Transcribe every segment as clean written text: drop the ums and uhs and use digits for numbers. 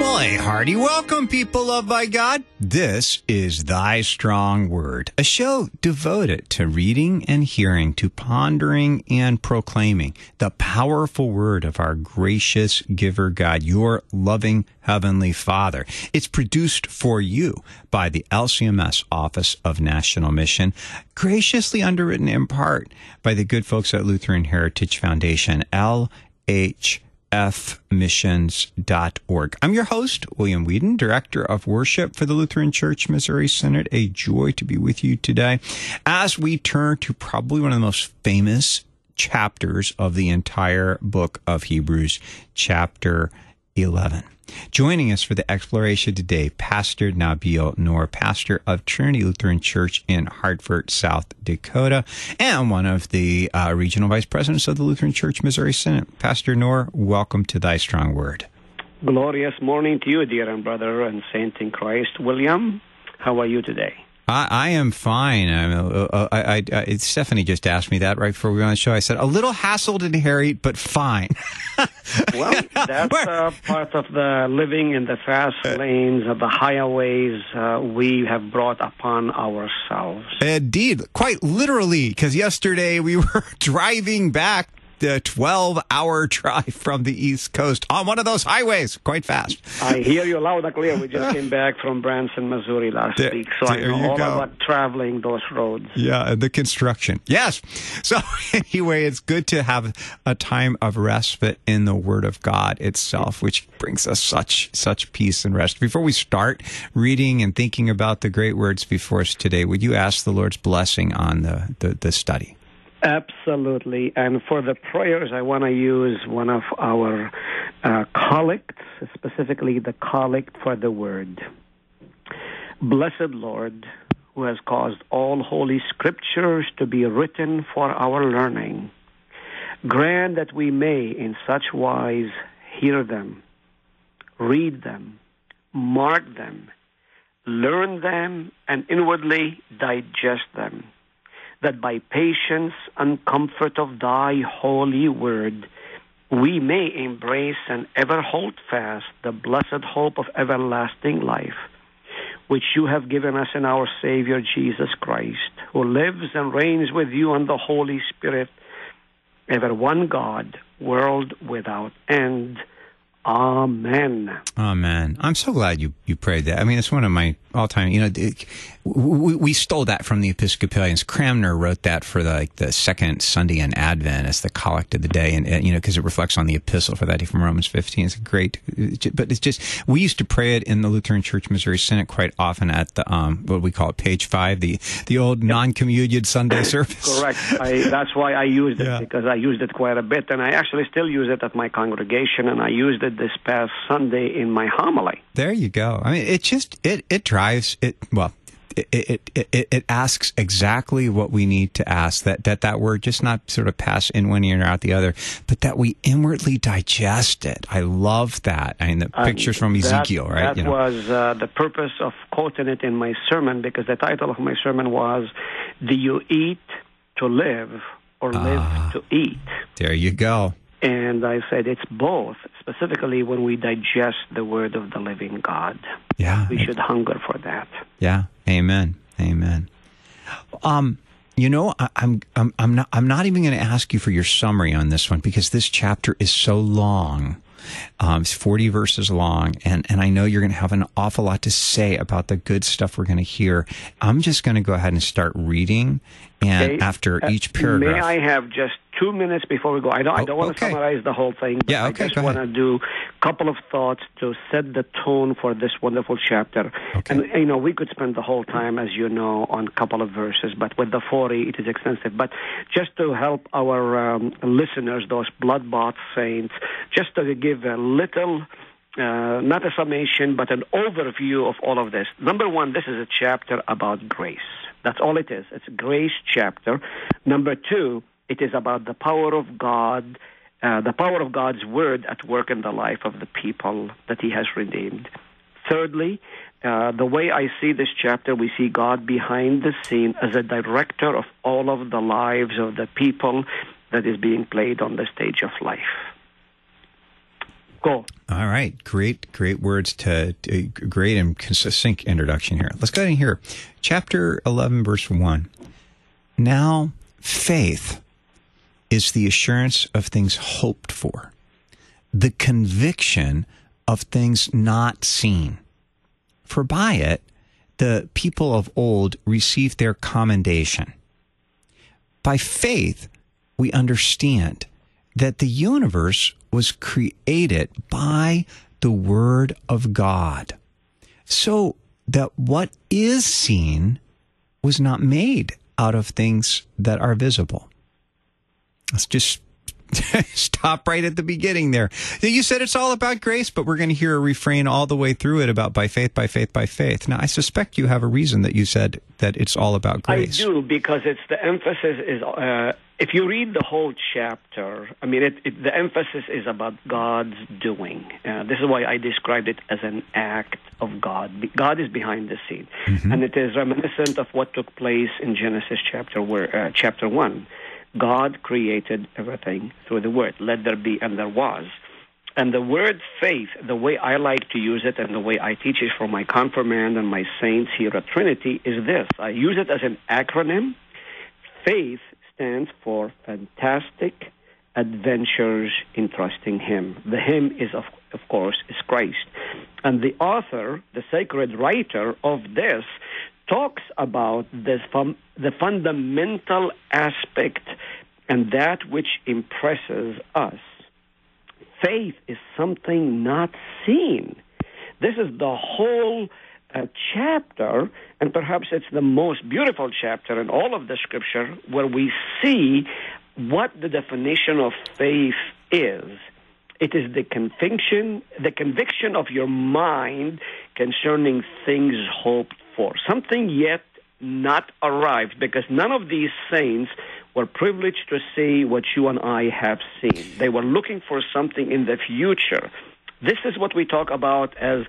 Well, a hearty welcome, people loved by God. This is Thy Strong Word, a show devoted to reading and hearing, to pondering and proclaiming the powerful word of our gracious giver God, your loving Heavenly Father. It's produced for you by the LCMS Office of National Mission, graciously underwritten in part by the good folks at Lutheran Heritage Foundation, LHFmissions.org. I'm your host, William Whedon, Director of Worship for the Lutheran Church Missouri Synod. A joy to be with you today as we turn to probably one of the most famous chapters of the entire book of Hebrews, chapter 11. Joining us for the exploration today, Pastor Nabil Noor, pastor of Trinity Lutheran Church in Hartford, South Dakota, and one of the regional vice presidents of the Lutheran Church Missouri Synod. Pastor Noor, welcome to Thy Strong Word. Glorious morning to you, dear and brother and saint in Christ. William, how are you today? I am fine. Stephanie just asked me that right before we went on the show. I said, a little hassled and harried, but fine. Well, that's part of the living in the fast lanes of the highways we have brought upon ourselves. Indeed, quite literally, because yesterday we were driving back the 12-hour drive from the East Coast on one of those highways, quite fast. I hear you loud and clear. We just came back from Branson, Missouri last week, so I know all about traveling those roads. Yeah, and the construction. Yes. So anyway, it's good to have a time of respite in the Word of God itself, which brings us such peace and rest. Before we start reading and thinking about the great words before us today, would you ask the Lord's blessing on the study? Absolutely. And for the prayers, I want to use one of our collects, specifically the collect for the Word. Blessed Lord, who has caused all holy scriptures to be written for our learning, grant that we may in such wise hear them, read them, mark them, learn them, and inwardly digest them, that by patience and comfort of thy holy word, we may embrace and ever hold fast the blessed hope of everlasting life, which you have given us in our Savior Jesus Christ, who lives and reigns with you and the Holy Spirit, ever one God, world without end. Amen. Amen. I'm so glad you prayed that. I mean, it's one of my all-time, we stole that from the Episcopalians. Cranmer wrote that for the second Sunday in Advent as the collect of the day, and because it reflects on the epistle for that day from Romans 15. It's great, but it's just, we used to pray it in the Lutheran Church Missouri Synod quite often at the, what we call it, page 5, the old non-communion Sunday service. Correct. That's why I used it, because I used it quite a bit, and I actually still use it at my congregation, and I used it this past Sunday in my homily. There you go. I mean, it drives it. Well, it asks exactly what we need to ask. That word just not sort of pass in one ear and out the other, but that we inwardly digest it. I love that. I mean, the pictures from Ezekiel, right? That was the purpose of quoting it in my sermon, because the title of my sermon was, "Do you eat to live or live to eat?" There you go. And I said it's both, specifically when we digest the word of the living God. Yeah. We should hunger for that. Yeah. Amen. Amen. I'm not even going to ask you for your summary on this one, because this chapter is so long. It's 40 verses long, and I know you're going to have an awful lot to say about the good stuff we're going to hear. I'm just going to go ahead and start reading, and after each paragraph... May I have just 2 minutes before we go? I don't want to summarize the whole thing, but I just want to do a couple of thoughts to set the tone for this wonderful chapter. Okay. And, we could spend the whole time, as you know, on a couple of verses, but with the 40, it is extensive. But just to help our listeners, those blood-bought saints, just to give a little... not a summation, but an overview of all of this. Number one, this is a chapter about grace. That's all it is. It's a grace chapter. Number two, it is about the power of God, the power of God's word at work in the life of the people that he has redeemed. Thirdly, the way I see this chapter, we see God behind the scene as a director of all of the lives of the people that is being played on the stage of life. Go. All right. Great words great and succinct introduction here. Let's go ahead and hear chapter 11, verse 1. Now, faith is the assurance of things hoped for, the conviction of things not seen. For by it, the people of old received their commendation. By faith, we understand that the universe was created by the Word of God, so that what is seen was not made out of things that are visible. Let's just stop right at the beginning there. You said it's all about grace, but we're going to hear a refrain all the way through it about by faith, by faith, by faith. Now, I suspect you have a reason that you said that it's all about grace. I do, because it's the emphasis is, if you read the whole chapter, I mean, the emphasis is about God's doing. This is why I described it as an act of God. God is behind the scene. Mm-hmm. And it is reminiscent of what took place in Genesis chapter 1. God created everything through the Word. Let there be, and there was. And the word faith, the way I like to use it and the way I teach it for my confirmand and my saints here at Trinity is this. I use it as an acronym. Faith stands for fantastic adventures in trusting Him. The Him is, of course, is Christ. And the author, the sacred writer of this, talks about this from the fundamental aspect and that which impresses us. Faith is something not seen. This is the whole chapter, and perhaps it's the most beautiful chapter in all of the Scripture, where we see what the definition of faith is. It is the conviction of your mind concerning things hoped for, something yet not arrived, because none of these saints were privileged to see what you and I have seen. They were looking for something in the future. This is what we talk about as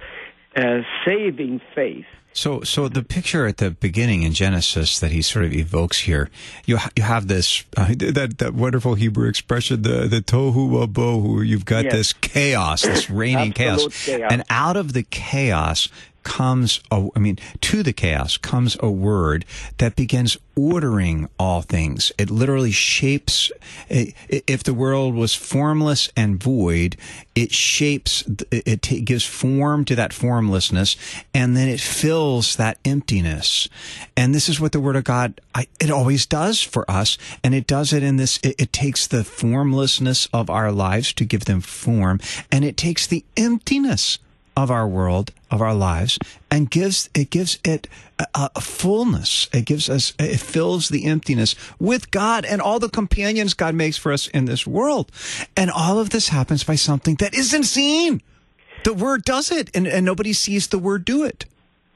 saving faith. So the picture at the beginning in Genesis that he sort of evokes here, you have this that wonderful Hebrew expression, the tohu wabohu. You've got this chaos, this reigning chaos, and out of the chaos comes to the chaos comes a word that begins ordering all things. It literally shapes. If the world was formless and void, it shapes. It gives form to that formlessness, and then it fills that emptiness. And this is what the Word of God it always does for us, and it does it in this. It takes the formlessness of our lives to give them form, and it takes the emptiness of our world, of our lives, and gives it a fullness. It fills the emptiness with God and all the companions God makes for us in this world. And all of this happens by something that isn't seen. The Word does it, and nobody sees the Word do it.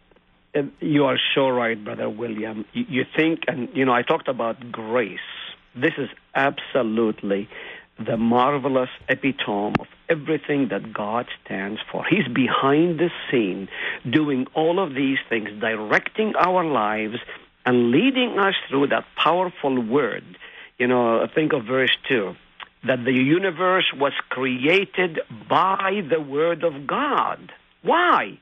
You are so right, Brother William. You think, and I talked about grace. This is absolutely the marvelous epitome of everything that God stands for. He's behind the scene, doing all of these things, directing our lives and leading us through that powerful word. Think of verse 2, that the universe was created by the Word of God. Why?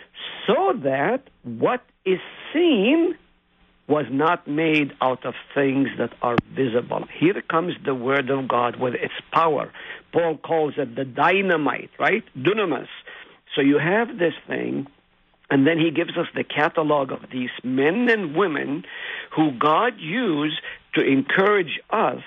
So that what is seen was not made out of things that are visible. Here comes the Word of God with its power. Paul calls it the dynamite, right? Dunamis. So you have this thing, and then he gives us the catalog of these men and women who God used to encourage us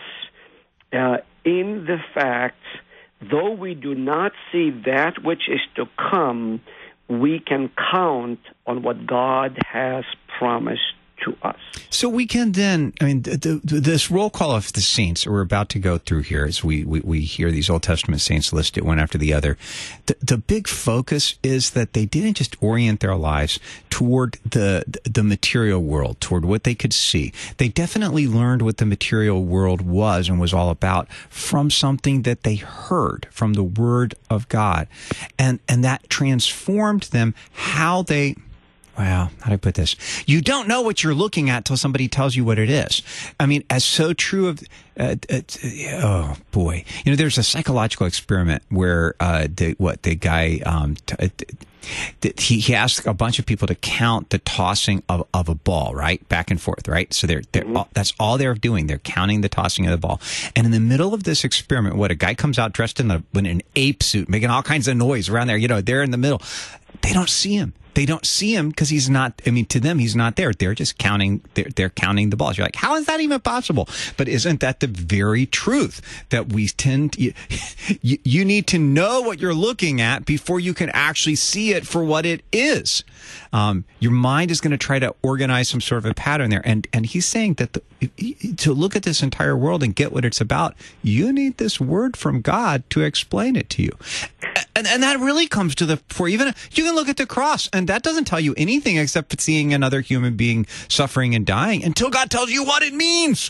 in the fact, though we do not see that which is to come, we can count on what God has promised to us. So we can then, this roll call of the saints that we're about to go through here as we hear these Old Testament saints listed one after the other, the big focus is that they didn't just orient their lives toward the material world, toward what they could see. They definitely learned what the material world was and was all about from something that they heard from the Word of God. And that transformed them, how they Wow, how do I put this? You don't know what you're looking at till somebody tells you what it is. I mean, as so true of, oh boy, there's a psychological experiment where the guy he asked a bunch of people to count the tossing of a ball, right, back and forth, right. So that's all they're doing. They're counting the tossing of the ball. And in the middle of this experiment, a guy comes out dressed in an ape suit, making all kinds of noise around there. They're in the middle. They don't see him. They don't see him because he's not, to them, he's not there. They're just counting, they're counting the balls. You're like, how is that even possible? But isn't that the very truth that we tend to, you need to know what you're looking at before you can actually see it for what it is. Your mind is going to try to organize some sort of a pattern there. And he's saying that to look at this entire world and get what it's about, you need this word from God to explain it to you. And that really comes to you can look at the cross, and that doesn't tell you anything except seeing another human being suffering and dying until God tells you what it means.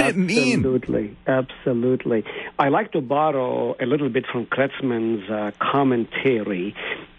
Absolutely. I like to borrow a little bit from Kretzmann's commentary,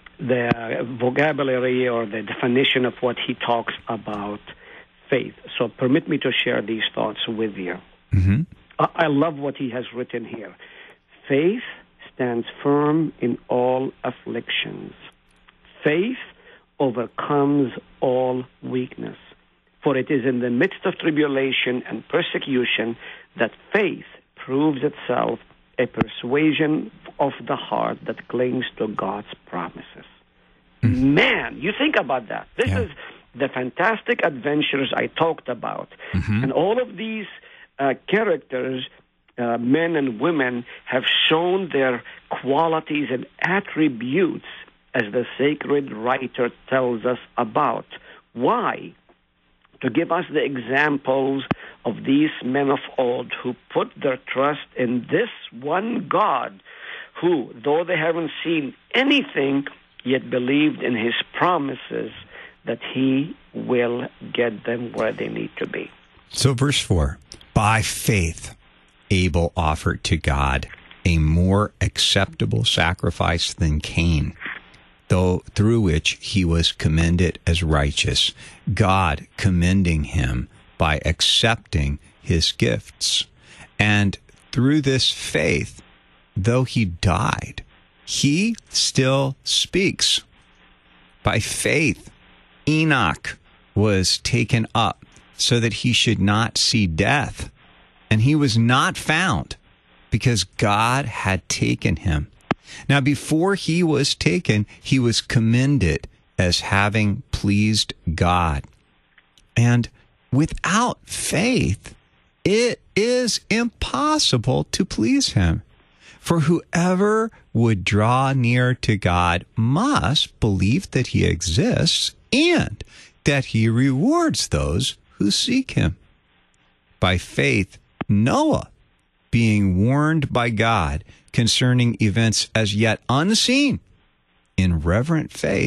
the vocabulary or the definition of what he talks about faith. So permit me to share these thoughts with you. Mm-hmm. I love what he has written here. Faith stands firm in all afflictions. Faith overcomes all weakness. For it is in the midst of tribulation and persecution that faith proves itself a persuasion of the heart that clings to God's promises. Mm-hmm. Man, you think about that. This is the fantastic adventures I talked about. Mm-hmm. And all of these characters, men and women, have shown their qualities and attributes as the sacred writer tells us about. Why? To give us the examples of these men of old who put their trust in this one God who, though they haven't seen anything, yet believed in his promises that he will get them where they need to be. So verse 4, by faith, Abel offered to God a more acceptable sacrifice than Cain, though through which he was commended as righteous, God commending him by accepting his gifts. And through this faith, though he died, he still speaks. By faith, Enoch was taken up so that he should not see death. And he was not found because God had taken him. Now, before he was taken, he was commended as having pleased God. And without faith, it is impossible to please him. For whoever would draw near to God must believe that he exists and that he rewards those who seek him. By faith, Noah, being warned by God concerning events as yet unseen, in reverent fear,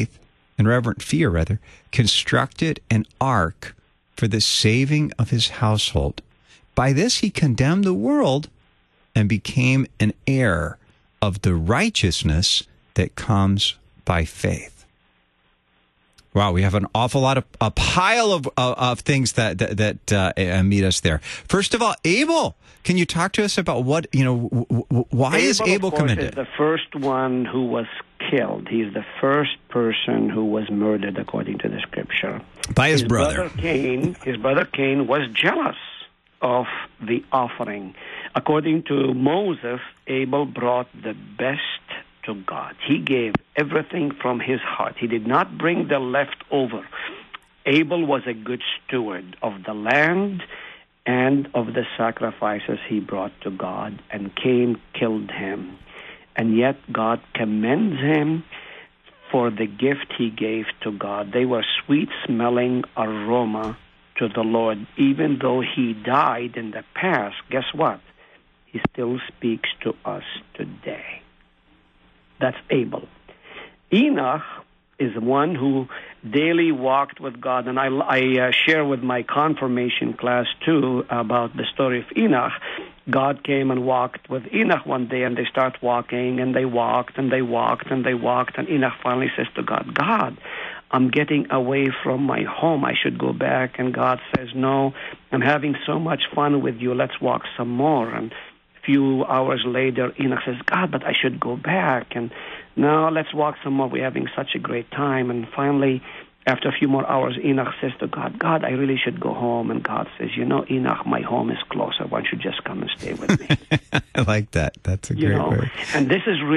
constructed an ark for the saving of his household. By this he condemned the world and became an heir of the righteousness that comes by faith. Wow, we have an awful lot of a pile of things that meet us there. First of all, Abel, can you talk to us about why is Abel commended? Is the first one who was killed. He's the first person who was murdered according to the scripture. By his brother. His brother Cain was jealous of the offering. According to Moses, Abel brought the best to God. He gave everything from his heart. He did not bring the leftover. Abel was a good steward of the land and of the sacrifices he brought to God, and Cain killed him. And yet God commends him for the gift he gave to God. They were sweet-smelling aroma to the Lord. Even though he died in the past, guess what? He still speaks to us today. That's Abel. Enoch is one who daily walked with God, and I share with my confirmation class too about the story of Enoch. God came and walked with Enoch one day, and they start walking, and they walked, and they walked, and they walked, and Enoch finally says to God, God, I'm getting away from my home. I should go back. And God says, no, I'm having so much fun with you. Let's walk some more. And a few hours later, Enoch says, God, but I should go back. And no, let's walk some more. We're having such a great time. And finally, after a few more hours, Enoch says to God, God, I really should go home. And God says, you know, Enoch, my home is closer. Why don't you just come and stay with me? I like that. That's a great word. And this is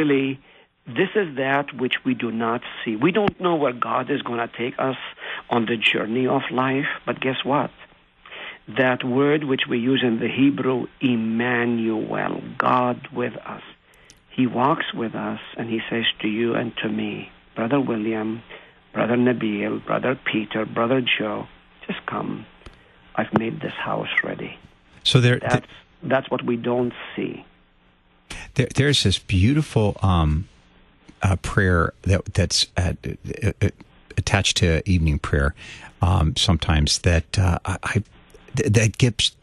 that which we do not see. We don't know where God is going to take us on the journey of life. But guess what? That word which we use in the Hebrew, Emmanuel, God with us. He walks with us, and he says to you and to me, Brother William, Brother Nabil, Brother Peter, Brother Joe, just come. I've made this house ready. So that's what we don't see. There's this beautiful prayer that's attached to evening prayer sometimes that that gives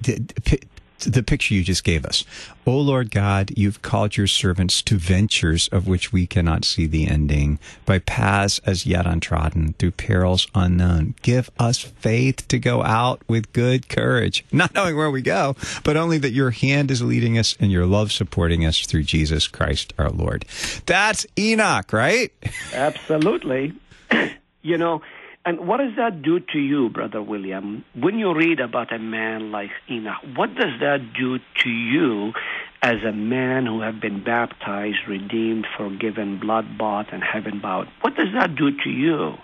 the picture you just gave us. O Lord God, you've called your servants to ventures of which we cannot see the ending, by paths as yet untrodden, through perils unknown. Give us faith to go out with good courage, not knowing where we go, but only that your hand is leading us and your love supporting us through Jesus Christ our Lord. That's Enoch, right? Absolutely. You know, and what does that do to you, Brother William? When you read about a man like Enoch, what does that do to you as a man who have been baptized, redeemed, forgiven, blood-bought, and heaven-bound? What does that do to you?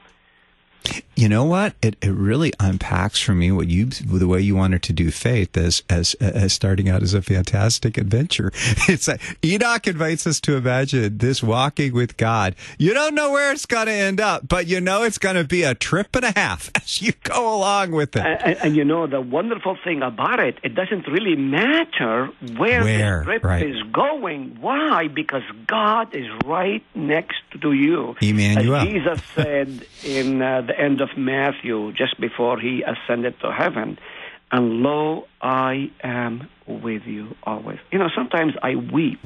You know what? It really unpacks for me the way you wanted to do faith as starting out as a fantastic adventure. It's like Enoch invites us to imagine this walking with God. You don't know where it's going to end up, but you know it's going to be a trip and a half as you go along with it. And you know, the wonderful thing about it, it doesn't really matter where the trip is going. Why? Because God is right next to you. Emmanuel. As Jesus said in the end of Matthew, just before he ascended to heaven, and lo, I am with you always. You know, sometimes I weep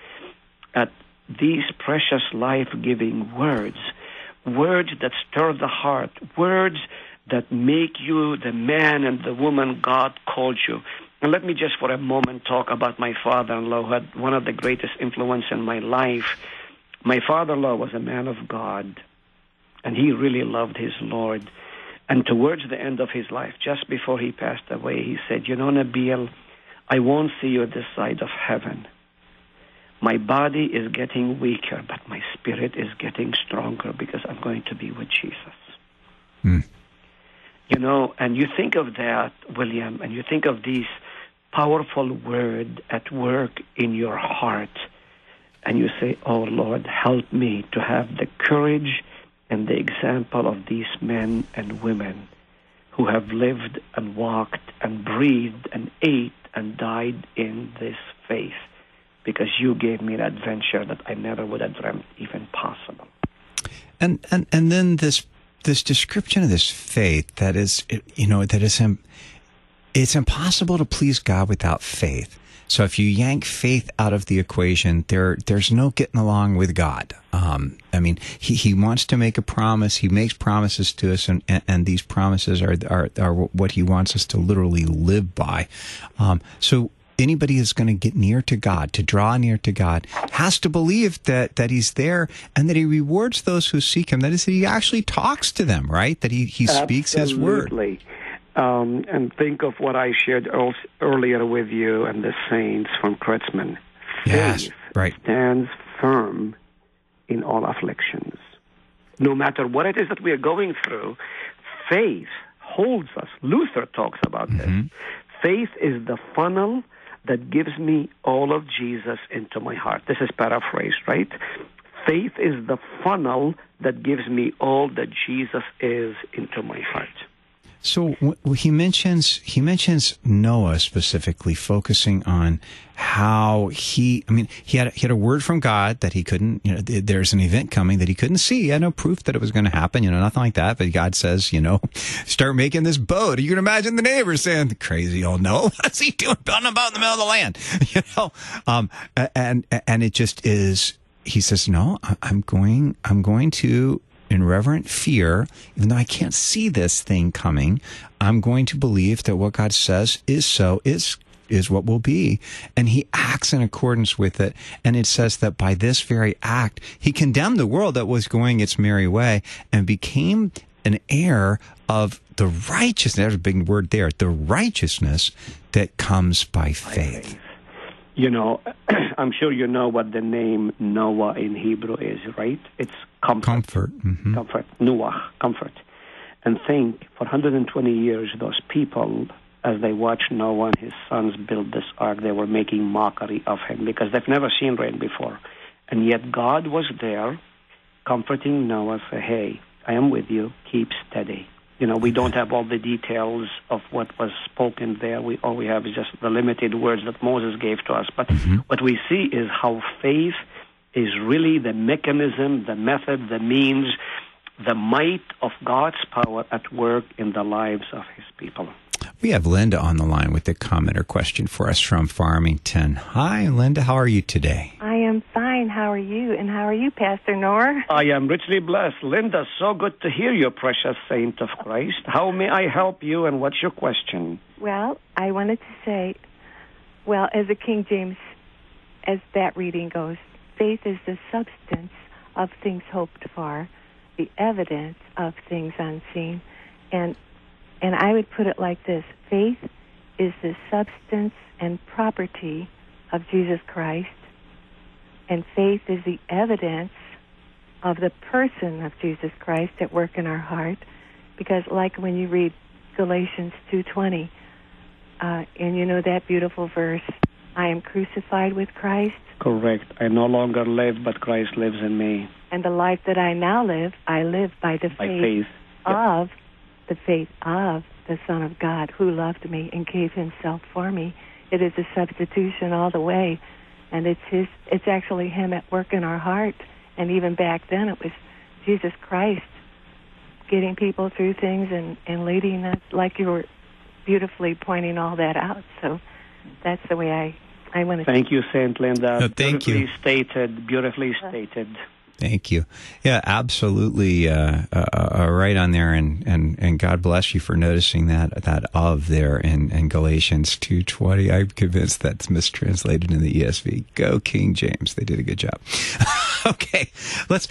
at these precious life-giving words that stir the heart, words that make you the man and the woman God called you. And let me just for a moment talk about my father-in-law, who had one of the greatest influence in my life. My father-in-law was a man of God, and he really loved his Lord. And towards the end of his life, just before he passed away, he said, you know, Nabil, I won't see you this side of heaven. My body is getting weaker, but my spirit is getting stronger because I'm going to be with Jesus. Mm. You know, and you think of that, William, and you think of these powerful words at work in your heart, and you say, oh, Lord, help me to have the courage and the example of these men and women who have lived and walked and breathed and ate and died in this faith, because you gave me an adventure that I never would have dreamt even possible. And then this description of this faith that is, you know, it's impossible to please God without faith. So if you yank faith out of the equation, there's no getting along with God. I mean, he wants to make a promise. He makes promises to us, and these promises are what he wants us to literally live by. So anybody who's going to get near to God, to draw near to God, has to believe that he's there and that he rewards those who seek him. That is, that he actually talks to them, right? That he speaks his word. Absolutely. And think of what I shared earlier with you and the saints from Kretzmann. Yes, right. Stands firm in all afflictions. No matter what it is that we are going through, faith holds us. Luther talks about this. Faith is the funnel that gives me all of Jesus into my heart. This is paraphrased, right? Faith is the funnel that gives me all that Jesus is into my heart. So he mentions Noah specifically, focusing on how he had a word from God that he couldn't, you know, there's an event coming that he couldn't see. He had no proof that it was going to happen, you know, nothing like that. But God says, you know, start making this boat. You can imagine the neighbors saying, crazy old Noah, what's he doing building a boat in the middle of the land? You know, and it just is, he says, no, I'm going to in reverent fear, even though I can't see this thing coming, I'm going to believe that what God says is so, is what will be. And he acts in accordance with it. And it says that by this very act, he condemned the world that was going its merry way and became an heir of the righteousness. There's a big word there. The righteousness that comes by faith. You know, I'm sure you know what the name Noah in Hebrew is, right? It's comfort. Comfort. Mm-hmm. Comfort. Noah, comfort. And think, for 120 years, those people, as they watched Noah and his sons build this ark, they were making mockery of him because they've never seen rain before. And yet God was there comforting Noah, say, hey, I am with you, keep steady. You know, we don't have all the details of what was spoken there. All we have is just the limited words that Moses gave to us. But what we see is how faith is really the mechanism, the method, the means, the might of God's power at work in the lives of his people. We have Linda on the line with a comment or question for us from Farmington. Hi, Linda. How are you today? I am fine. How are you? And how are you, Pastor Noor? I am richly blessed. Linda, so good to hear you, precious saint of Christ. How may I help you, and what's your question? Well, I wanted to say, well, as the King James, as that reading goes, faith is the substance of things hoped for, the evidence of things unseen. And I would put it like this. Faith is the substance and property of Jesus Christ, and faith is the evidence of the person of Jesus Christ at work in our heart. Because like when you read Galatians 2:20, and you know that beautiful verse, I am crucified with Christ. Correct. I no longer live, but Christ lives in me. And the life that I now live, I live by the faith of the faith of the Son of God who loved me and gave himself for me. It is a substitution all the way, and it's actually him at work in our heart. And even back then it was Jesus Christ getting people through things and leading us, like you were beautifully pointing all that out. So that's the way I want to. Thank you, Saint Linda. No, thank you. Beautifully stated. Thank you. Yeah, absolutely right on there, and God bless you for noticing that of there in Galatians 2:20. I'm convinced that's mistranslated in the ESV. Go King James. They did a good job. Okay, let's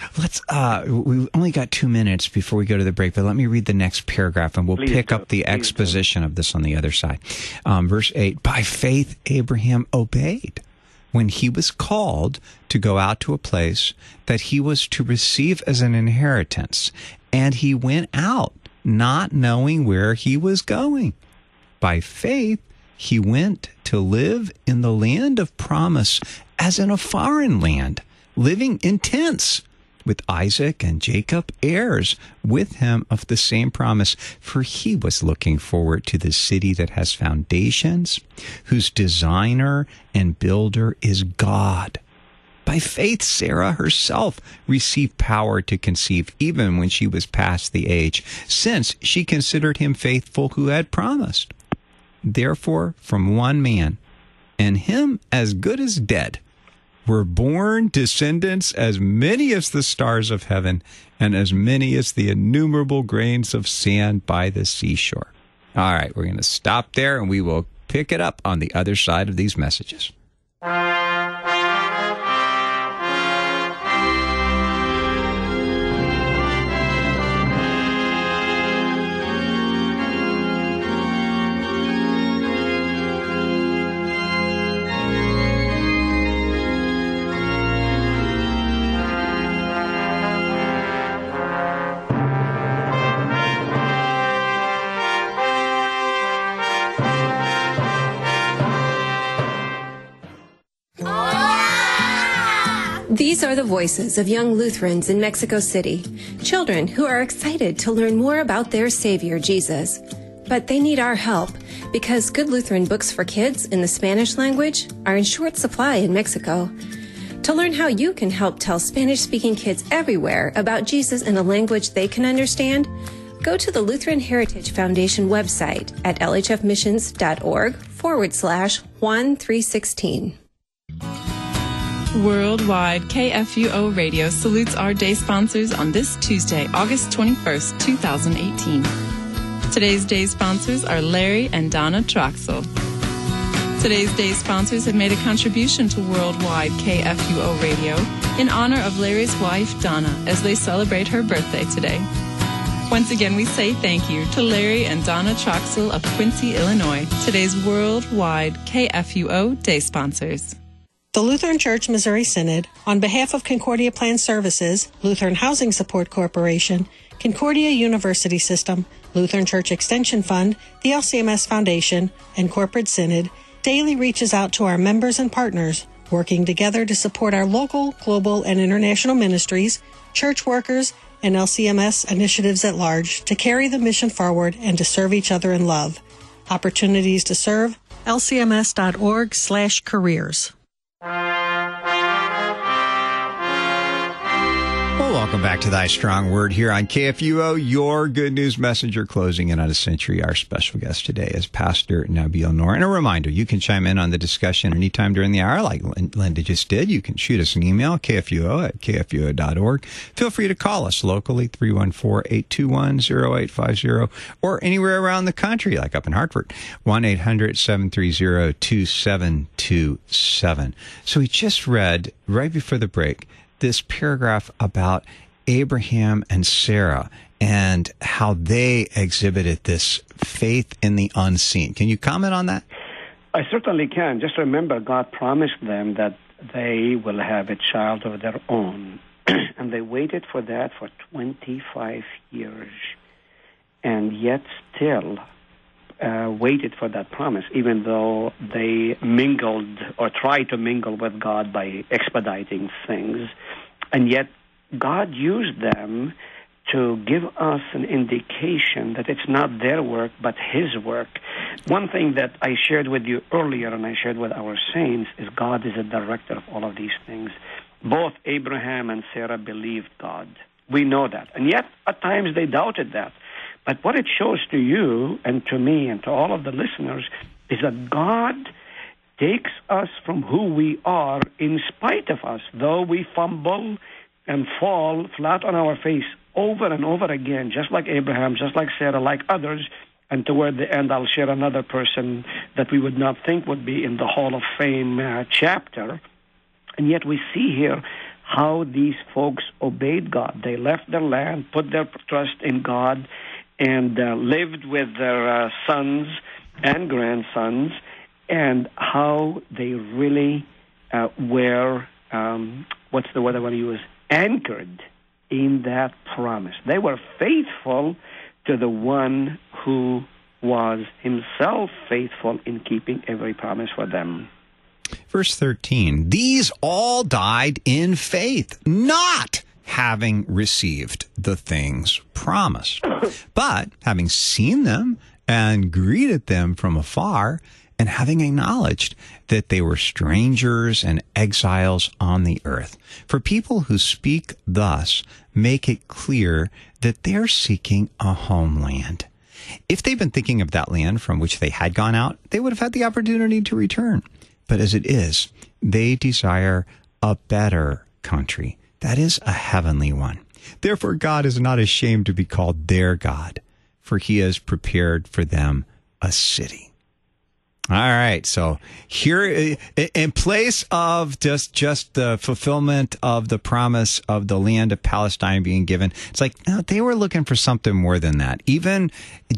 we only got 2 minutes before we go to the break, but let me read the next paragraph and we'll pick up the exposition of this on the other side. Verse 8, by faith Abraham obeyed when he was called to go out to a place that he was to receive as an inheritance, and he went out, not knowing where he was going. By faith, he went to live in the land of promise as in a foreign land, living in tents, with Isaac and Jacob heirs with him of the same promise, for he was looking forward to the city that has foundations, whose designer and builder is God. By faith, Sarah herself received power to conceive even when she was past the age, since she considered him faithful who had promised. Therefore, from one man, and him as good as dead, were born descendants as many as the stars of heaven and as many as the innumerable grains of sand by the seashore. All right, we're going to stop there and we will pick it up on the other side of these messages. These are the voices of young Lutherans in Mexico City, children who are excited to learn more about their Savior, Jesus. But they need our help because good Lutheran books for kids in the Spanish language are in short supply in Mexico. To learn how you can help tell Spanish-speaking kids everywhere about Jesus in a language they can understand, go to the Lutheran Heritage Foundation website at lhfmissions.org/Juan 316. Worldwide KFUO Radio salutes our day sponsors on this Tuesday, August 21st, 2018. Today's day sponsors are Larry and Donna Troxel. Today's day sponsors have made a contribution to Worldwide KFUO Radio in honor of Larry's wife, Donna, as they celebrate her birthday today. Once again, we say thank you to Larry and Donna Troxel of Quincy, Illinois, today's Worldwide KFUO day sponsors. The Lutheran Church Missouri Synod, on behalf of Concordia Plan Services, Lutheran Housing Support Corporation, Concordia University System, Lutheran Church Extension Fund, the LCMS Foundation, and Corporate Synod, daily reaches out to our members and partners, working together to support our local, global, and international ministries, church workers, and LCMS initiatives at large to carry the mission forward and to serve each other in love. Opportunities to serve, lcms.org/careers. Well, welcome back to Thy Strong Word here on KFUO, your good news messenger, closing in on a century. Our special guest today is Pastor Nabil Noor. And a reminder, you can chime in on the discussion anytime during the hour, like Linda just did. You can shoot us an email, kfuo@kfuo.org. Feel free to call us locally, 314-821-0850, or anywhere around the country, like up in Hartford, 1-800-730-2727. So we just read, right before the break, this paragraph about Abraham and Sarah and how they exhibited this faith in the unseen. Can you comment on that? I certainly can. Just remember, God promised them that they will have a child of their own. And they waited for that for 25 years. And yet still waited for that promise, even though they mingled or tried to mingle with God by expediting things. And yet God used them to give us an indication that it's not their work, but His work. One thing that I shared with you earlier, and I shared with our saints, is God is a director of all of these things. Both Abraham and Sarah believed God. We know that. And yet, at times, they doubted that. But what it shows to you and to me and to all of the listeners is that God takes us from who we are in spite of us, though we fumble and fall flat on our face over and over again, just like Abraham, just like Sarah, like others. And toward the end, I'll share another person that we would not think would be in the Hall of Fame chapter. And yet we see here how these folks obeyed God. They left their land, put their trust in God, and lived with their sons and grandsons, and how they really were, what's the word I want to use, anchored in that promise. They were faithful to the one who was himself faithful in keeping every promise for them. Verse 13, these all died in faith, not having received the things promised, but having seen them and greeted them from afar, and having acknowledged that they were strangers and exiles on the earth. For people who speak thus make it clear that they're seeking a homeland. If they'd been thinking of that land from which they had gone out, they would have had the opportunity to return. But as it is, they desire a better country, that is, a heavenly one. Therefore, God is not ashamed to be called their God, for He has prepared for them a city. All right, so here, in place of just the fulfillment of the promise of the land of Palestine being given, it's like, no, they were looking for something more than that. Even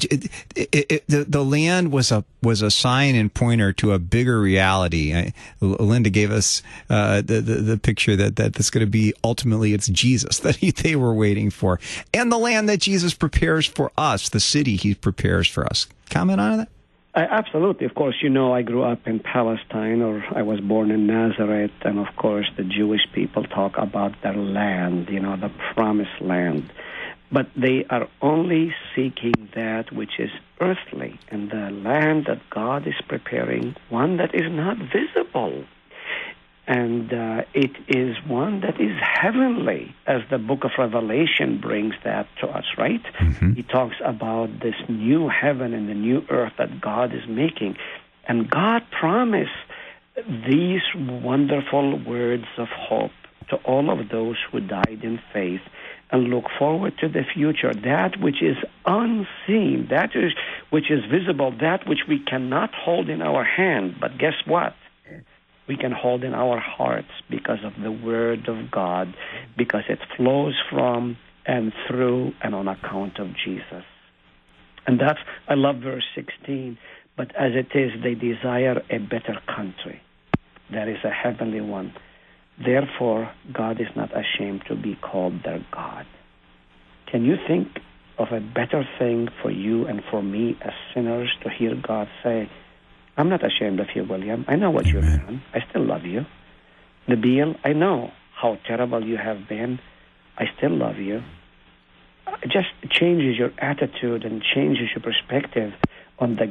the land was a sign and pointer to a bigger reality. Linda gave us the picture that that's going to be ultimately it's Jesus that they were waiting for, and the land that Jesus prepares for us, the city He prepares for us. Comment on that? Absolutely. Of course, you know, I grew up in Palestine, or I was born in Nazareth, and of course the Jewish people talk about their land, you know, the promised land. But they are only seeking that which is earthly, and the land that God is preparing, one that is not visible. And it is one that is heavenly, as the book of Revelation brings that to us, right? Mm-hmm. He talks about this new heaven and the new earth that God is making. And God promised these wonderful words of hope to all of those who died in faith and look forward to the future, that which is unseen, that is which is visible, that which we cannot hold in our hand. But guess what? We can hold in our hearts because of the Word of God, because it flows from and through and on account of Jesus. And that's, I love verse 16, but as it is, they desire a better country. That is a heavenly one. Therefore, God is not ashamed to be called their God. Can you think of a better thing for you and for me as sinners to hear God say, I'm not ashamed of you, William. I know what you've done. I still love you. Nabil, I know how terrible you have been. I still love you. It just changes your attitude and changes your perspective on the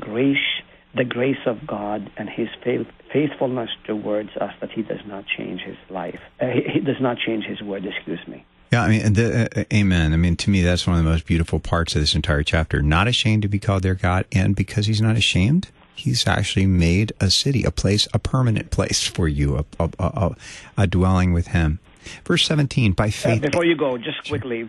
grace of God and His faithfulness towards us, that He does not change His life. He does not change His word, excuse me. Yeah, I mean, amen. I mean, to me, that's one of the most beautiful parts of this entire chapter. Not ashamed to be called their God, and because He's not ashamed, He's actually made a city, a place, a permanent place for you, a dwelling with Him. Verse 17, by faith... before you go, just quickly,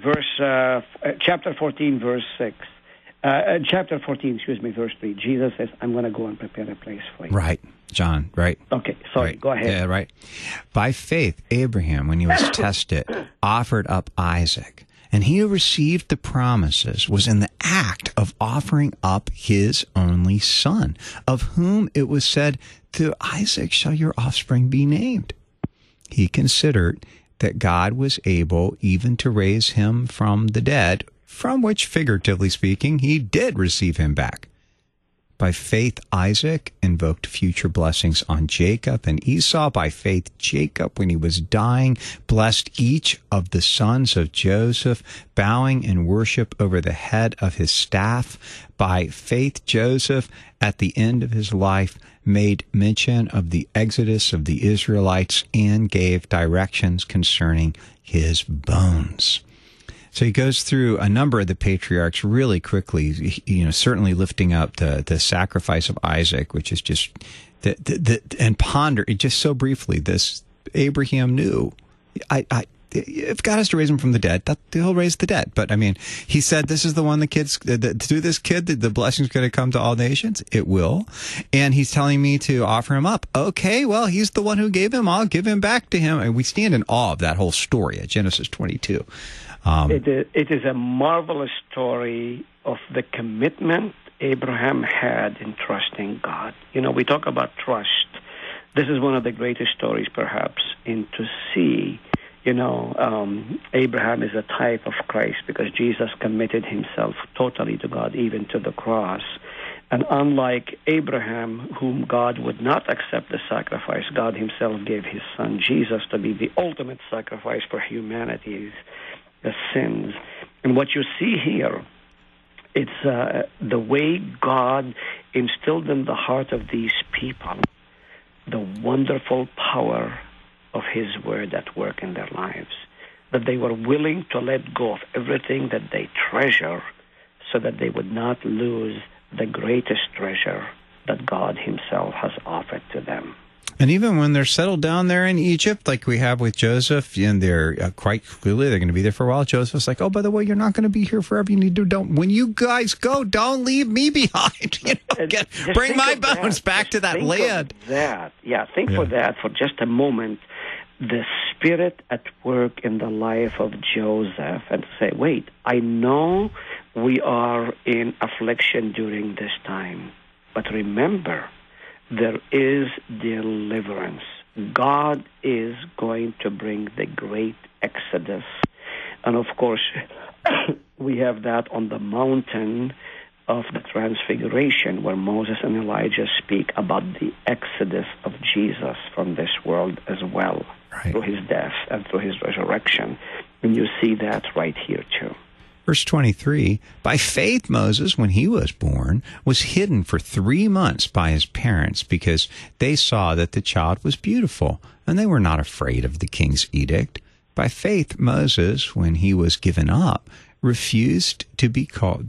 chapter 14, verse 6. Chapter 14, verse 3. Jesus says, I'm going to go and prepare a place for you. Right, John, right. Okay, sorry, right. Go ahead. Yeah, right. By faith, Abraham, when he was tested, offered up Isaac. And he who received the promises was in the act of offering up his only son, of whom it was said, through Isaac shall your offspring be named. He considered that God was able even to raise him from the dead, from which, figuratively speaking, he did receive him back. By faith, Isaac invoked future blessings on Jacob and Esau. By faith, Jacob, when he was dying, blessed each of the sons of Joseph, bowing in worship over the head of his staff. By faith, Joseph, at the end of his life, made mention of the exodus of the Israelites and gave directions concerning his bones. So he goes through a number of the patriarchs really quickly, certainly lifting up the sacrifice of Isaac, which is just, and ponder it just so briefly. This Abraham knew, if God has to raise him from the dead, he'll raise the dead. But I mean, he said, this is the one through this kid, the blessing's going to come to all nations. It will. And he's telling me to offer him up. Okay, well, he's the one who gave him. I'll give him back to him. And we stand in awe of that whole story at Genesis 22. It is a marvelous story of the commitment Abraham had in trusting God. We talk about trust. This is one of the greatest stories, perhaps, to see. Abraham is a type of Christ because Jesus committed himself totally to God, even to the cross. And unlike Abraham, whom God would not accept the sacrifice, God himself gave his son Jesus to be the ultimate sacrifice for humanity's sins. And what you see here, it's the way God instilled in the heart of these people the wonderful power of His Word at work in their lives, that they were willing to let go of everything that they treasure so that they would not lose the greatest treasure that God Himself has offered to them. And even when they're settled down there in Egypt, like we have with Joseph, and they're quite clearly they're going to be there for a while. Joseph's like, "Oh, by the way, you're not going to be here forever. You need to when you guys go, don't leave me behind. Bring my bones back to that land." Think for that for just a moment. The Spirit at work in the life of Joseph, and say, "Wait, I know we are in affliction during this time, but remember." There is deliverance. God is going to bring the great exodus. And of course, we have that on the mountain of the Transfiguration, where Moses and Elijah speak about the exodus of Jesus from this world as well, right, through his death and through his resurrection. And you see that right here too. Verse 23, by faith Moses, when he was born, was hidden for 3 months by his parents because they saw that the child was beautiful, and they were not afraid of the king's edict. By faith Moses, when he was given up, refused to be called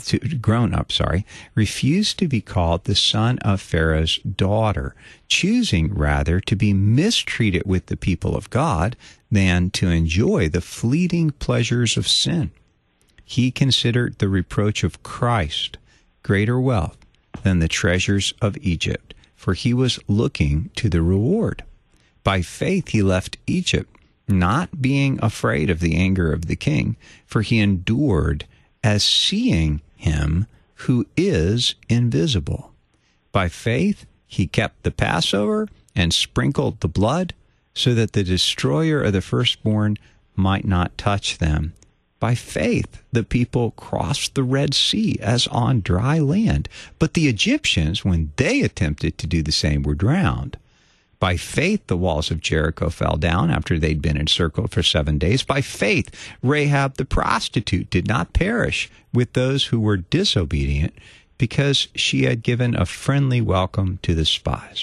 the son of Pharaoh's daughter, choosing rather to be mistreated with the people of God than to enjoy the fleeting pleasures of sin. He considered the reproach of Christ greater wealth than the treasures of Egypt, for he was looking to the reward. By faith he left Egypt, not being afraid of the anger of the king, for he endured as seeing him who is invisible. By faith he kept the Passover and sprinkled the blood, so that the destroyer of the firstborn might not touch them. By faith the people crossed the Red Sea as on dry land, but the Egyptians, when they attempted to do the same, were drowned. By faith, the walls of Jericho fell down after they'd been encircled for 7 days. By faith, Rahab the prostitute did not perish with those who were disobedient, because she had given a friendly welcome to the spies.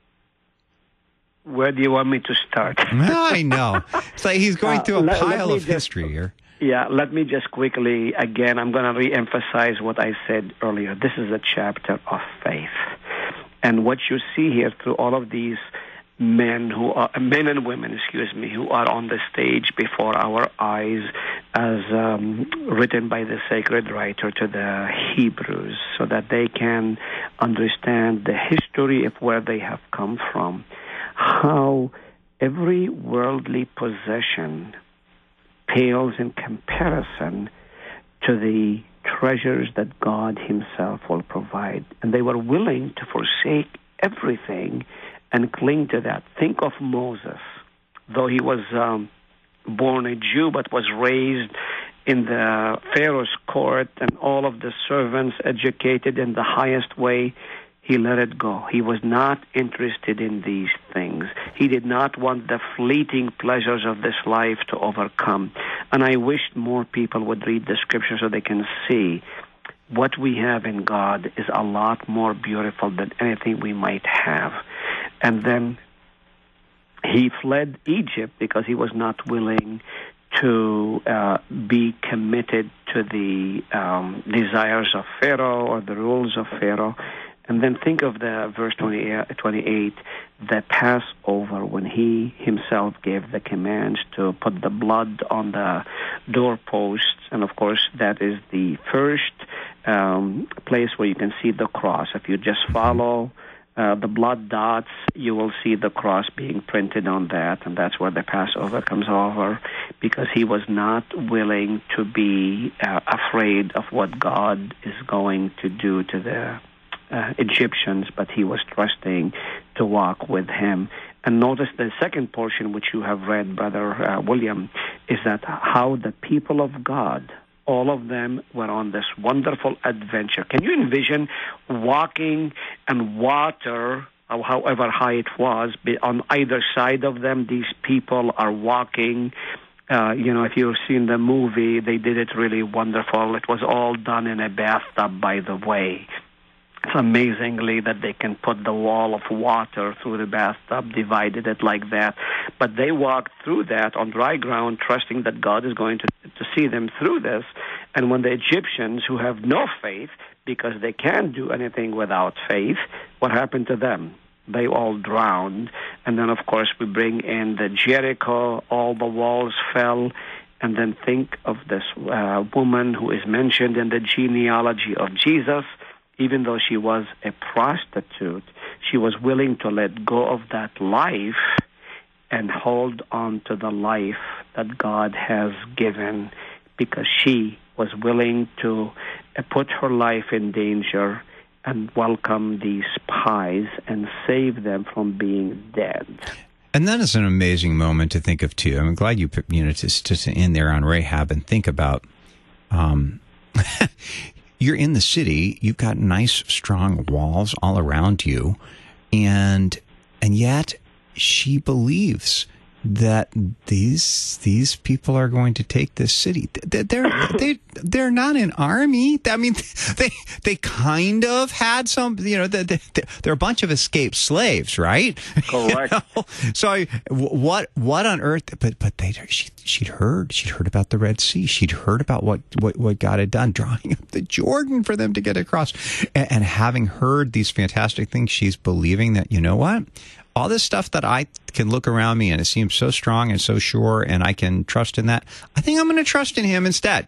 Where do you want me to start? I know. It's like he's going through a pile of history here. Yeah, let me just quickly, again, I'm going to re-emphasize what I said earlier. This is a chapter of faith. And what you see here through all of these men and women, who are on the stage before our eyes, as written by the sacred writer to the Hebrews, so that they can understand the history of where they have come from, how every worldly possession pales in comparison to the treasures that God himself will provide. And they were willing to forsake everything and cling to that. Think of Moses. Though he was born a Jew but was raised in the Pharaoh's court and all of the servants educated in the highest way, he let it go. He was not interested in these things. He did not want the fleeting pleasures of this life to overcome. And I wished more people would read the scripture so they can see what we have in God is a lot more beautiful than anything we might have. And then he fled Egypt because he was not willing to be committed to the desires of Pharaoh or the rules of Pharaoh. And then think of the verse 28, the Passover, when he himself gave the commands to put the blood on the doorposts. And of course, that is the first place where you can see the cross. If you just follow the blood dots, you will see the cross being printed on that. And that's where the Passover comes over, because he was not willing to be afraid of what God is going to do to the Egyptians, but he was trusting to walk with him. And notice the second portion, which you have read, Brother William, is that how the people of God, all of them were on this wonderful adventure. Can you envision walking and water, however high it was, on either side of them? These people are walking. If you've seen the movie, they did it really wonderful. It was all done in a bathtub, by the way. It's amazingly that they can put the wall of water through the bathtub, divided it like that. But they walked through that on dry ground, trusting that God is going to see them through this. And when the Egyptians, who have no faith, because they can't do anything without faith, what happened to them? They all drowned. And then, of course, we bring in the Jericho, all the walls fell. And then think of this woman who is mentioned in the genealogy of Jesus. Even though she was a prostitute, she was willing to let go of that life and hold on to the life that God has given, because she was willing to put her life in danger and welcome these spies and save them from being dead. And that is an amazing moment to think of, too. I'm glad you put, to end there on Rahab and think about... You're in the city, you've got nice, strong walls all around you, and yet she believes that these people are going to take this city. They're not an army. I mean, they kind of had some, they're a bunch of escaped slaves, right? Correct. So what on earth? But she'd heard about the Red Sea. She'd heard about what God had done, drawing up the Jordan for them to get across, and having heard these fantastic things, she's believing that, you know what? All this stuff that I can look around me and it seems so strong and so sure and I can trust in that, I think I'm going to trust in him instead.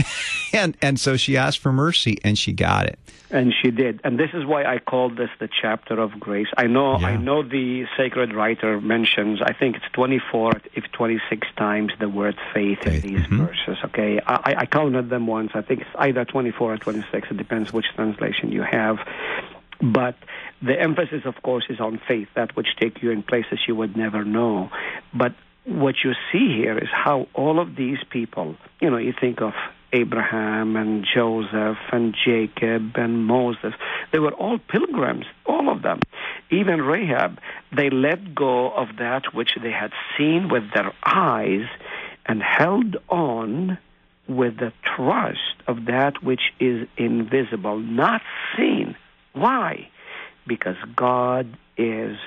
and so she asked for mercy and she got it. And she did. And this is why I call this the chapter of grace. I know the sacred writer mentions, I think it's 24, if 26 times the word faith in these verses, okay? I counted them once. I think it's either 24 or 26. It depends which translation you have. But the emphasis, of course, is on faith, that which take you in places you would never know. But what you see here is how all of these people, you think of Abraham and Joseph and Jacob and Moses, they were all pilgrims, all of them. Even Rahab, they let go of that which they had seen with their eyes and held on with the trust of that which is invisible, not seen. Why? Because God is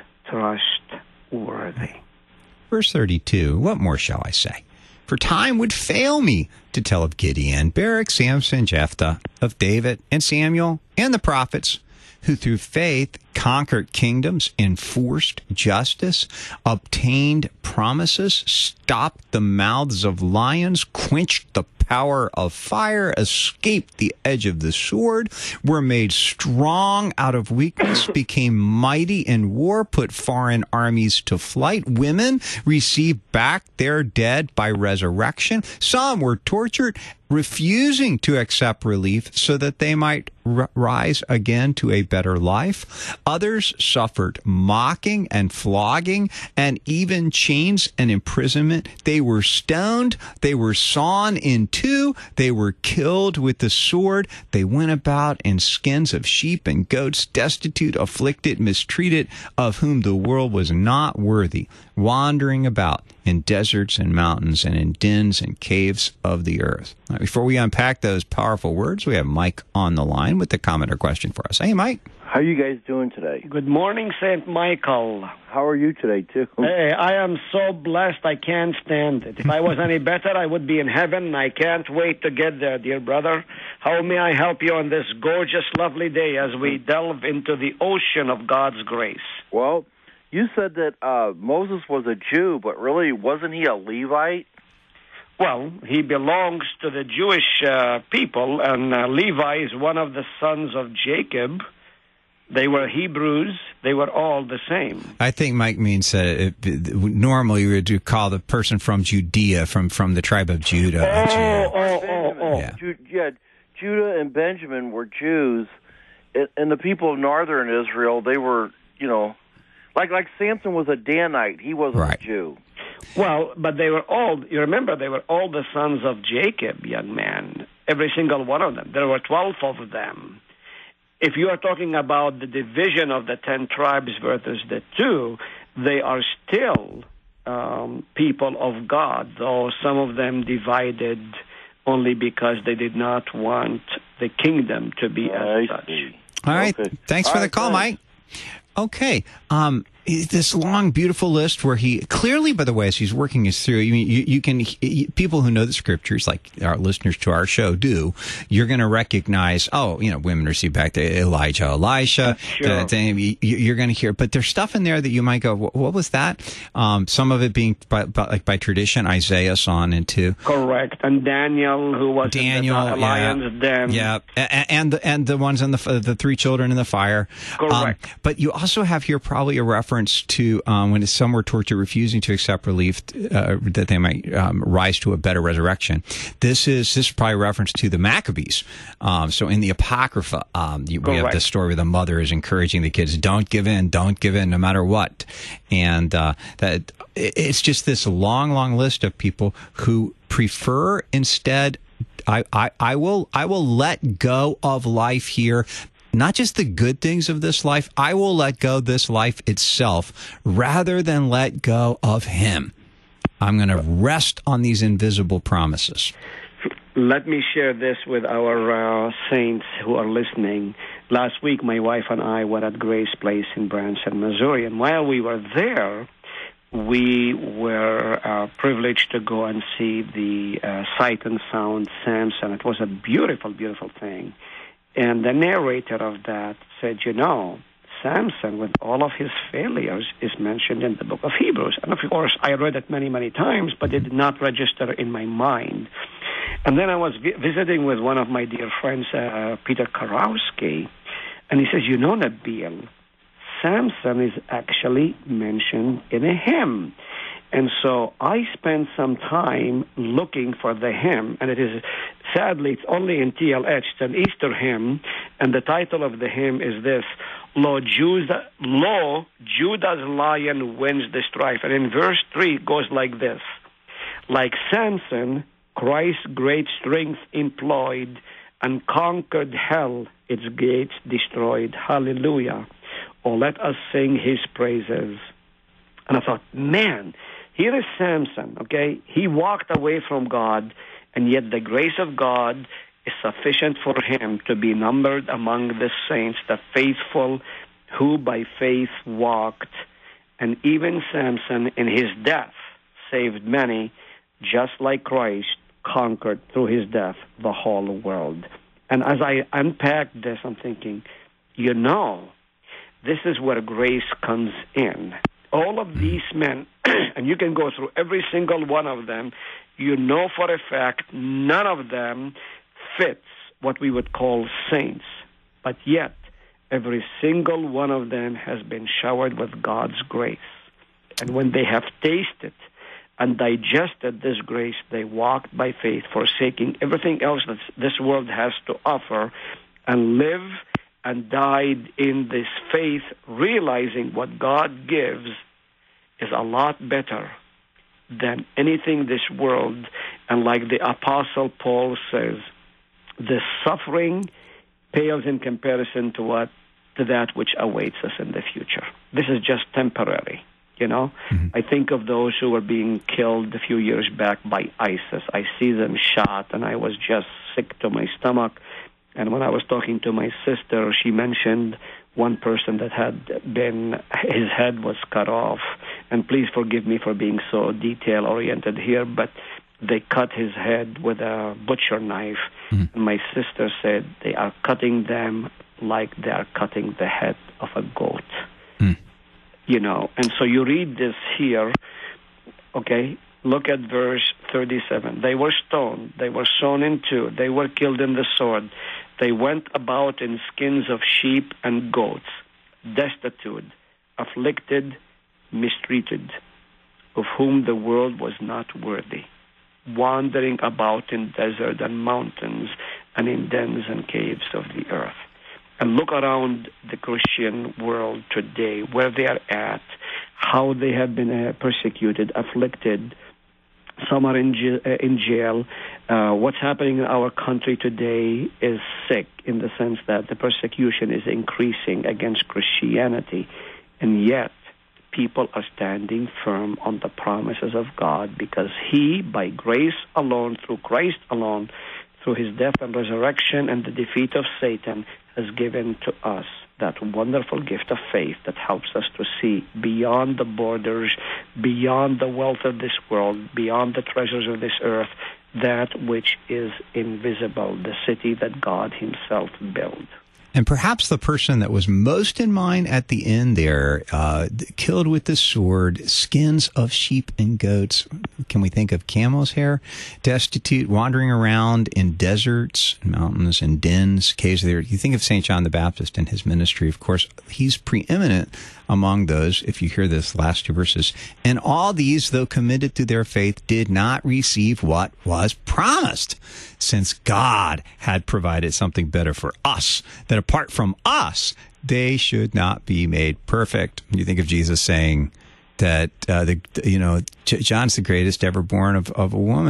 trustworthy. Verse 32, what more shall I say? For time would fail me to tell of Gideon, Barak, Samson, Jephthah, of David and Samuel and the prophets, who through faith conquered kingdoms, enforced justice, obtained promises, stopped the mouths of lions, quenched the power of fire, escaped the edge of the sword, were made strong out of weakness, became mighty in war, put foreign armies to flight. Women received back their dead by resurrection. Some were tortured, refusing to accept relief so that they might rise again to a better life. Others suffered mocking and flogging and even chains and imprisonment. They were stoned. They were sawn in two. They were killed with the sword. They went about in skins of sheep and goats, destitute, afflicted, mistreated, of whom the world was not worthy, wandering about in deserts and mountains and in dens and caves of the earth. Now, before we unpack those powerful words, we have Mike on the line with a comment or question for us. Hey, Mike. How are you guys doing today? Good morning, St. Michael. How are you today, too? Hey, I am so blessed I can't stand it. If I was any better, I would be in heaven, and I can't wait to get there, dear brother. How may I help you on this gorgeous, lovely day as we delve into the ocean of God's grace? Well, you said that Moses was a Jew, but really, wasn't he a Levite? Well, he belongs to the Jewish people, and Levi is one of the sons of Jacob. They were Hebrews. They were all the same. I think Mike means normally we would call the person from Judea, from the tribe of Judah. Yeah. Judah and Benjamin were Jews, and the people of northern Israel, they were, like Samson was a Danite. He wasn't a Jew. Well, but they were all, you remember, they were all the sons of Jacob, young man. Every single one of them. There were 12 of them. If you are talking about the division of the 10 tribes versus the 2, they are still people of God, though some of them divided only because they did not want the kingdom to be as such. All right. Okay. Thanks for the call, Mike. Okay. This long, beautiful list where he clearly, by the way, as he's working us through, you can, people who know the scriptures, like our listeners to our show do, you're going to recognize, women receive back to Elijah, Elisha. Sure. You're going to hear, but there's stuff in there that you might go, what was that? Some of it being by tradition, Isaiah on into. Correct. And Daniel, who was in the lion's den. Yeah. And the ones in the 3 children in the fire. Correct. But you also have here probably a reference to when some were tortured, refusing to accept relief, that they might rise to a better resurrection. This is probably a reference to the Maccabees. So in the Apocrypha, we have this story where the mother is encouraging the kids, don't give in, no matter what. And that it's just this long, long list of people who prefer instead, I will let go of life here. Not just the good things of this life. I will let go of this life itself rather than let go of him. I'm going to rest on these invisible promises. Let me share this with our saints who are listening. Last week, my wife and I were at Grace Place in Branson, Missouri, and while we were there, we were privileged to go and see the Sight and Sound Samson. It was a beautiful, beautiful thing. And the narrator of that said, Samson, with all of his failures, is mentioned in the book of Hebrews. And of course, I read it many, many times, but it did not register in my mind. And then I was visiting with one of my dear friends, Peter Karowski, and he says, Nabil, Samson is actually mentioned in a hymn. And so I spent some time looking for the hymn, and sadly, it's only in TLH. It's an Easter hymn, and the title of the hymn is this, Lo, Judas lion wins the strife. And in verse 3, it goes like this, like Samson, Christ's great strength employed and conquered hell, its gates destroyed. Hallelujah. Oh, let us sing his praises. And I thought, man, here is Samson, okay? He walked away from God, and yet the grace of God is sufficient for him to be numbered among the saints, the faithful who by faith walked. And even Samson, in his death, saved many, just like Christ conquered through his death the whole world. And as I unpack this, I'm thinking, this is where grace comes in. All of these men, and you can go through every single one of them, for a fact, none of them fits what we would call saints. But yet, every single one of them has been showered with God's grace. And when they have tasted and digested this grace, they walked by faith, forsaking everything else that this world has to offer, and live and died in this faith, realizing what God gives is a lot better than anything this world. And like the Apostle Paul says, the suffering pales in comparison to that which awaits us in the future. This is just temporary, Mm-hmm. I think of those who were being killed a few years back by ISIS. I see them shot, and I was just sick to my stomach. And when I was talking to my sister, she mentioned one person that his head was cut off. And please forgive me for being so detail-oriented here, but they cut his head with a butcher knife. Mm-hmm. And my sister said they are cutting them like they are cutting the head of a goat. Mm. And so you read this here, okay? Look at verse 37. They were stoned. They were sawn in two. They were killed in the sword. They went about in skins of sheep and goats, destitute, afflicted, mistreated, of whom the world was not worthy, wandering about in desert and mountains and in dens and caves of the earth. And look around the Christian world today, where they are at, how they have been persecuted, afflicted. Some are in jail. What's happening in our country today is sick in the sense that the persecution is increasing against Christianity. And yet, people are standing firm on the promises of God because He, by grace alone, through Christ alone, through His death and resurrection and the defeat of Satan, has given to us that wonderful gift of faith that helps us to see beyond the borders, beyond the wealth of this world, beyond the treasures of this earth, that which is invisible, the city that God Himself built. And perhaps the person that was most in mind at the end there, killed with the sword, skins of sheep and goats. Can we think of camel's hair? Destitute, wandering around in deserts, mountains, and dens, caves there. You think of St. John the Baptist and his ministry. Of course, he's preeminent among those, if you hear this last two verses. And all these, though committed to their faith, did not receive what was promised, since God had provided something better for us, that apart from us, they should not be made perfect. You think of Jesus saying that, John's the greatest ever born of a woman.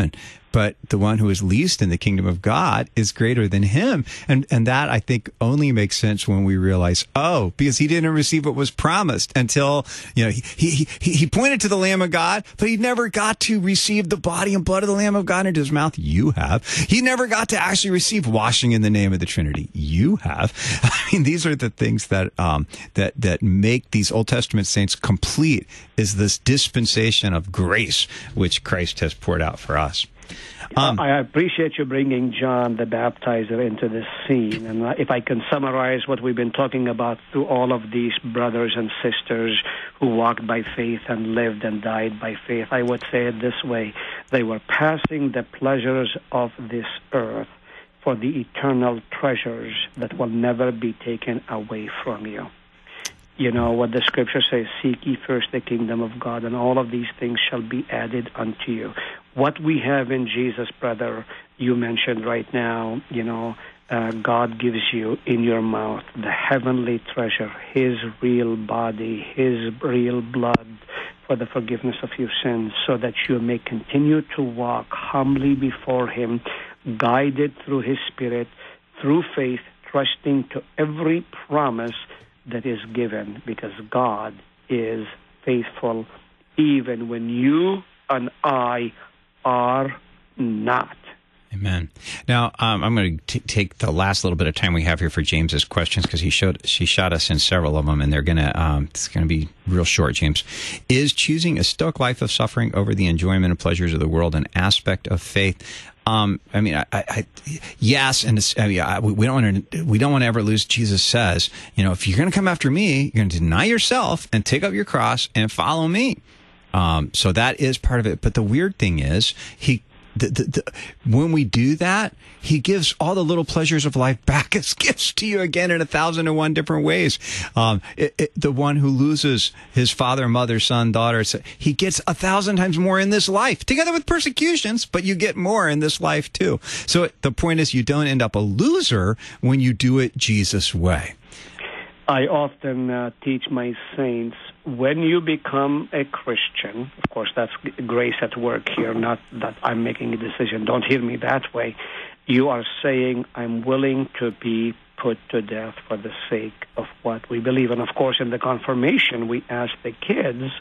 but the one who is least in the kingdom of God is greater than him. And that, I think, only makes sense when we realize, because he didn't receive what was promised until, he pointed to the Lamb of God, but he never got to receive the body and blood of the Lamb of God into his mouth. You have. He never got to actually receive washing in the name of the Trinity. You have. I mean, these are the things that that make these Old Testament saints complete, is this dispensation of grace which Christ has poured out for us. I appreciate you bringing John the Baptizer into this scene. And if I can summarize what we've been talking about through all of these brothers and sisters who walked by faith and lived and died by faith, I would say it this way. They were passing the pleasures of this earth for the eternal treasures that will never be taken away from you. You know what the scripture says, seek ye first the kingdom of God, and all of these things shall be added unto you. What we have in Jesus, brother, you mentioned right now, God gives you in your mouth the heavenly treasure, his real body, his real blood for the forgiveness of your sins, so that you may continue to walk humbly before him, guided through his Spirit, through faith, trusting to every promise that is given, because God is faithful even when you and I are not. Amen. Now, I'm going to take the last little bit of time we have here for James's questions, because she shot us in several of them, and they're going to it's going to be real short. James, is choosing a stoic life of suffering over the enjoyment and pleasures of the world an aspect of faith? Yes, and we don't want to ever lose. Jesus says, if you're going to come after me, you're going to deny yourself and take up your cross and follow me. So that is part of it. But the weird thing is, when we do that, he gives all the little pleasures of life back as gifts to you again in 1,001 different ways. The one who loses his father, mother, son, daughter, he gets 1,000 times more in this life, together with persecutions, but you get more in this life too. So the point is, you don't end up a loser when you do it Jesus' way. I often teach my saints, when you become a Christian, of course, that's grace at work here, not that I'm making a decision. Don't hear me that way. You are saying, I'm willing to be put to death for the sake of what we believe. And, of course, in the confirmation, we ask the kids,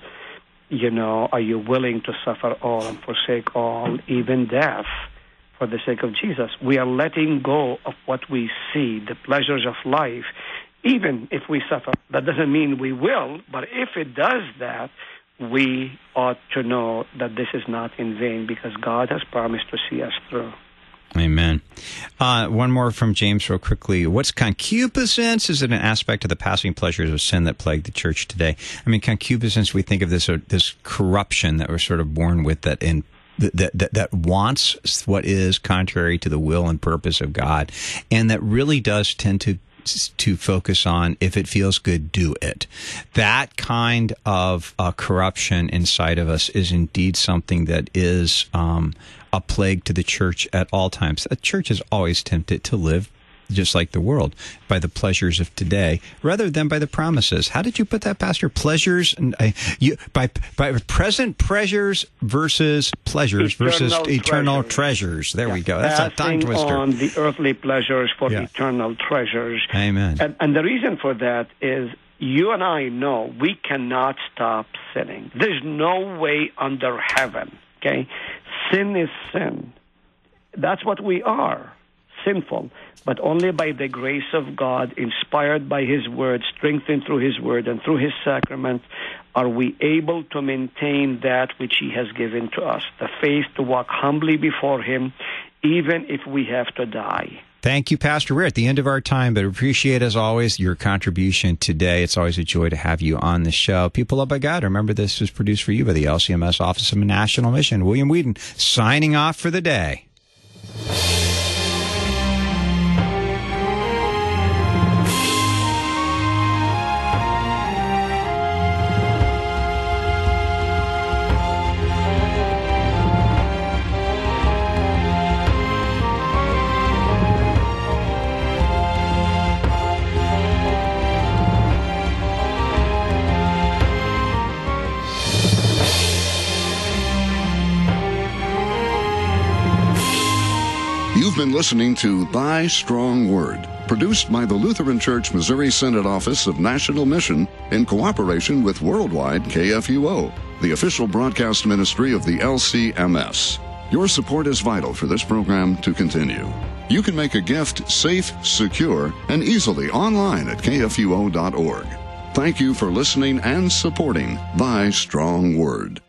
are you willing to suffer all and forsake all, even death, for the sake of Jesus? We are letting go of what we see, the pleasures of life. Even if we suffer, that doesn't mean we will, but if it does that, we ought to know that this is not in vain, because God has promised to see us through. Amen. One more from James real quickly. What's concupiscence? Is it an aspect of the passing pleasures of sin that plague the church today? I mean, concupiscence, we think of this corruption that we're sort of born with, that wants what is contrary to the will and purpose of God, and that really does tend to focus on, if it feels good, do it. That kind of corruption inside of us is indeed something that is a plague to the church at all times. The church is always tempted to live just like the world, by the pleasures of today, rather than by the promises. How did you put that, Pastor? Pleasures, and by present pleasures versus pleasures versus eternal treasures. There we go. That's a tongue twister. On the earthly pleasures for eternal treasures. Amen. And the reason for that is, you and I know we cannot stop sinning. There's no way under heaven. Okay, sin is sin. That's what we are. Sinful, but only by the grace of God, inspired by his word, strengthened through his word and through his sacrament, are we able to maintain that which he has given to us, the faith to walk humbly before him, even if we have to die. Thank you, Pastor. We're at the end of our time, but appreciate, as always, your contribution today. It's always a joy to have you on the show. People loved by God, remember, this is produced for you by the LCMS Office of National Mission. William Weedon, signing off for the day. You've been listening to Thy Strong Word, produced by the Lutheran Church Missouri Synod Office of National Mission in cooperation with Worldwide KFUO, the official broadcast ministry of the LCMS. Your support is vital for this program to continue. You can make a gift safe, secure, and easily online at kfuo.org. Thank you for listening and supporting Thy Strong Word.